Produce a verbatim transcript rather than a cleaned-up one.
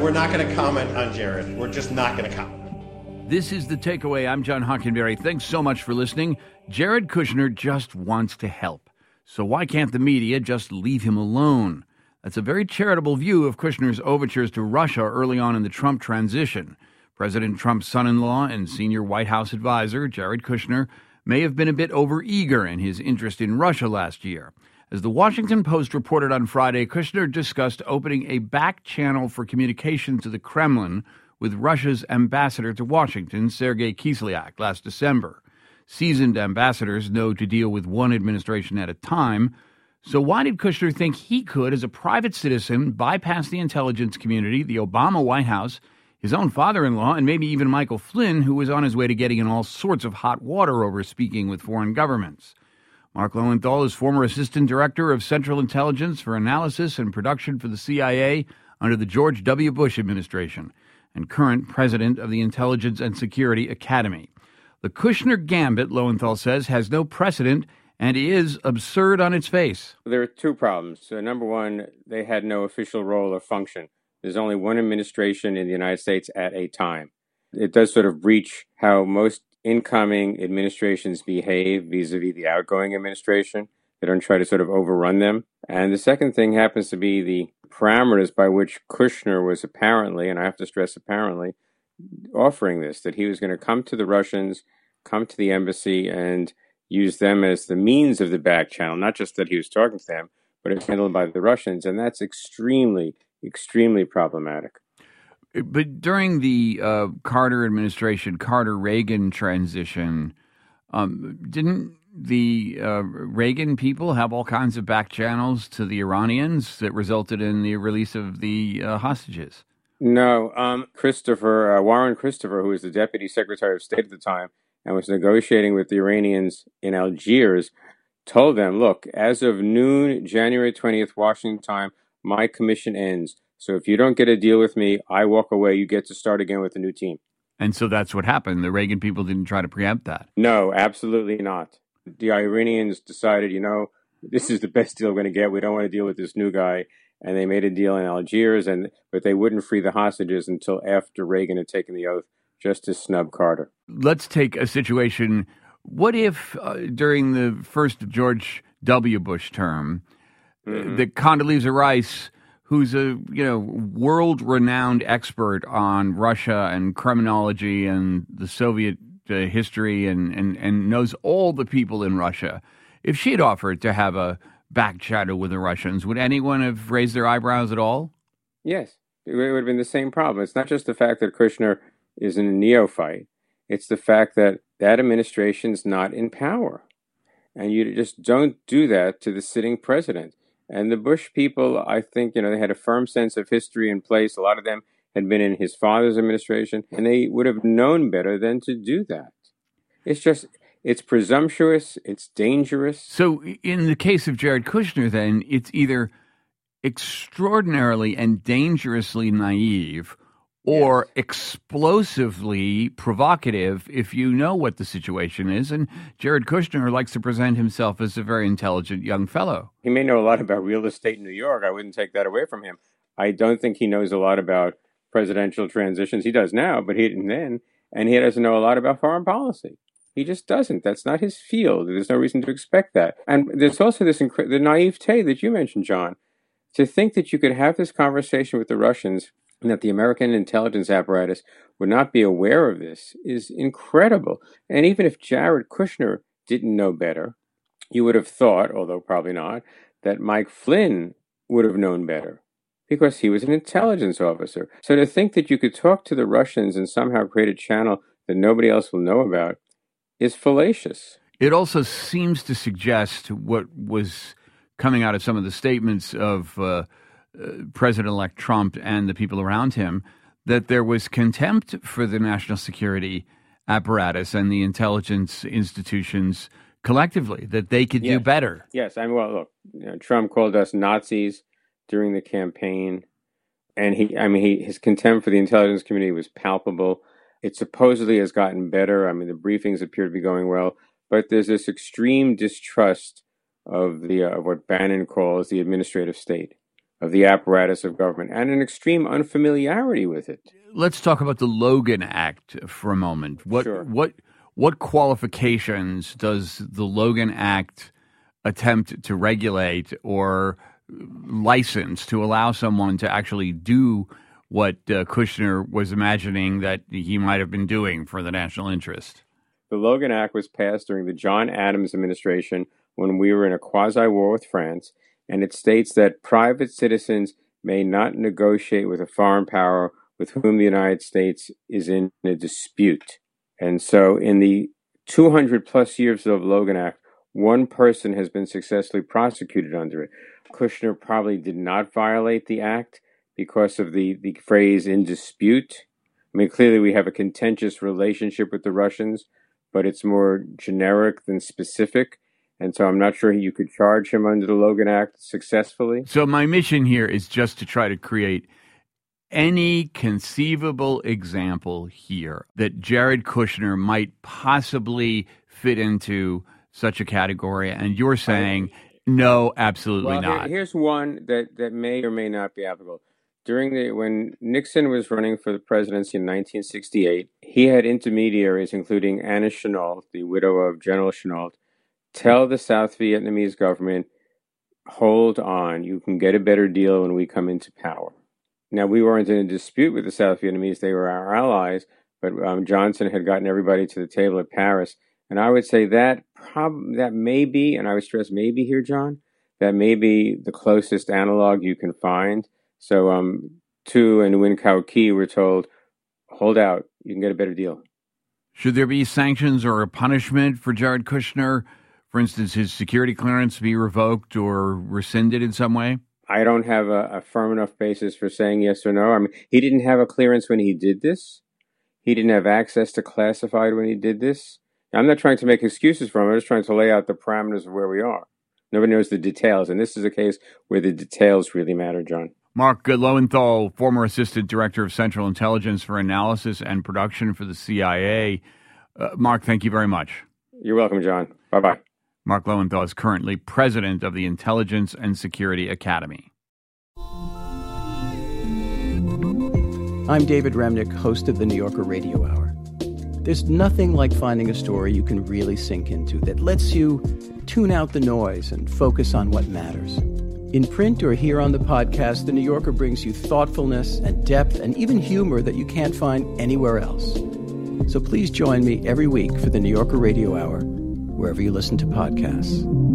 we're not going to comment on Jared. We're just not going to comment. This is The Takeaway. I'm John Hockenberry. Thanks so much for listening. Jared Kushner just wants to help. So why can't the media just leave him alone? That's a very charitable view of Kushner's overtures to Russia early on in the Trump transition. President Trump's son-in-law and senior White House advisor, Jared Kushner, may have been a bit overeager in his interest in Russia last year. As the Washington Post reported on Friday, Kushner discussed opening a back channel for communication to the Kremlin with Russia's ambassador to Washington, Sergei Kislyak, last December. Seasoned ambassadors know to deal with one administration at a time. So why did Kushner think he could, as a private citizen, bypass the intelligence community, the Obama White House, his own father-in-law, and maybe even Michael Flynn, who was on his way to getting in all sorts of hot water over speaking with foreign governments? Mark Lowenthal is former Assistant Director of Central Intelligence for Analysis and Production for the C I A under the George W. Bush administration, and current president of the Intelligence and Security Academy. The Kushner gambit, Lowenthal says, has no precedent and is absurd on its face. There are two problems. So number one, they had no official role or function. There's only one administration in the United States at a time. It does sort of breach how most incoming administrations behave vis-a-vis the outgoing administration. They don't try to sort of overrun them. And the second thing happens to be the parameters by which Kushner was apparently, and I have to stress apparently, offering this, that he was going to come to the Russians, come to the embassy, and use them as the means of the back channel, not just that he was talking to them, but it's handled by the Russians. And that's extremely, extremely problematic. But during the uh, Carter administration, Carter-Reagan transition, um, didn't the uh, Reagan people have all kinds of back channels to the Iranians that resulted in the release of the uh, hostages? No. Um, Christopher, uh, Warren Christopher, who was the Deputy Secretary of State at the time and was negotiating with the Iranians in Algiers, told them, look, as of noon, January twentieth, Washington time, my commission ends. So if you don't get a deal with me, I walk away. You get to start again with a new team. And so that's what happened. The Reagan people didn't try to preempt that. No, absolutely not. The Iranians decided, you know, this is the best deal we're going to get. We don't want to deal with this new guy. And they made a deal in Algiers, and but they wouldn't free the hostages until after Reagan had taken the oath, just to snub Carter. Let's take a situation. What if uh, during the first George W. Bush term, mm-hmm. that Condoleezza Rice, who's a you know world-renowned expert on Russia and criminology and the Soviet uh, history and, and, and knows all the people in Russia, if she had offered to have a back channel with the Russians, would anyone have raised their eyebrows at all? Yes. It would have been the same problem. It's not just the fact that Kushner is a neophyte. It's the fact that that administration's not in power. And you just don't do that to the sitting president. And the Bush people, I think, you know, they had a firm sense of history in place. A lot of them had been in his father's administration, and they would have known better than to do that. It's just, it's presumptuous, it's dangerous. So in the case of Jared Kushner, then, it's either extraordinarily and dangerously naive or yes. explosively provocative if you know what the situation is. And Jared Kushner likes to present himself as a very intelligent young fellow. He may know a lot about real estate in New York. I wouldn't take that away from him. I don't think he knows a lot about presidential transitions. He does now, but he didn't then. And he doesn't know a lot about foreign policy. He just doesn't. That's not his field. There's no reason to expect that. And there's also this incre- the naivete that you mentioned, John, to think that you could have this conversation with the Russians and that the American intelligence apparatus would not be aware of this is incredible. And even if Jared Kushner didn't know better, you would have thought, although probably not, that Mike Flynn would have known better because he was an intelligence officer. So to think that you could talk to the Russians and somehow create a channel that nobody else will know about is fallacious. It also seems to suggest what was coming out of some of the statements of uh, uh, President-elect Trump and the people around him, that there was contempt for the national security apparatus and the intelligence institutions collectively, that they could yes. do better. Yes. I mean, well, look, you know, Trump called us Nazis during the campaign, and he, I mean, he, his contempt for the intelligence community was palpable. It supposedly has gotten better. I mean, the briefings appear to be going well, but there's this extreme distrust of the uh, of what Bannon calls the administrative state. of the apparatus of government and an extreme unfamiliarity with it. Let's talk about the Logan Act for a moment. What Sure. what what qualifications does the Logan Act attempt to regulate or license to allow someone to actually do what uh, Kushner was imagining that he might have been doing for the national interest? The Logan Act was passed during the John Adams administration when we were in a quasi-war with France, and it states that private citizens may not negotiate with a foreign power with whom the United States is in a dispute. And so in the two hundred plus years of Logan Act, one person has been successfully prosecuted under it. Kushner probably did not violate the act because of the, the phrase in dispute. I mean, clearly we have a contentious relationship with the Russians, but it's more generic than specific. And so I'm not sure you could charge him under the Logan Act successfully. So my mission here is just to try to create any conceivable example here that Jared Kushner might possibly fit into such a category. And you're saying, no, absolutely well, not. Here, here's one that, that may or may not be applicable. During the when Nixon was running for the presidency in nineteen sixty-eight, he had intermediaries, including Anna Chennault, the widow of General Chennault, tell the South Vietnamese government, hold on, you can get a better deal when we come into power. Now, we weren't in a dispute with the South Vietnamese. They were our allies, but um, Johnson had gotten everybody to the table at Paris. And I would say that prob- that may be, and I would stress maybe here, John, that may be the closest analog you can find. So um, Tu and Nguyen Cao Ky were told, hold out, you can get a better deal. Should there be sanctions or a punishment for Jared Kushner? For instance, his security clearance be revoked or rescinded in some way? I don't have a, a firm enough basis for saying yes or no. I mean, he didn't have a clearance when he did this. He didn't have access to classified when he did this. I'm not trying to make excuses for him. I'm just trying to lay out the parameters of where we are. Nobody knows the details, and this is a case where the details really matter, John. Mark Lowenthal, former Assistant Director of Central Intelligence for Analysis and Production for the C I A. Uh, Mark, thank you very much. You're welcome, John. Bye-bye. Mark Lowenthal is currently president of the Intelligence and Security Academy. I'm David Remnick, host of the New Yorker Radio Hour. There's nothing like finding a story you can really sink into that lets you tune out the noise and focus on what matters. In print or here on the podcast, The New Yorker brings you thoughtfulness and depth and even humor that you can't find anywhere else. So please join me every week for the New Yorker Radio Hour, wherever you listen to podcasts.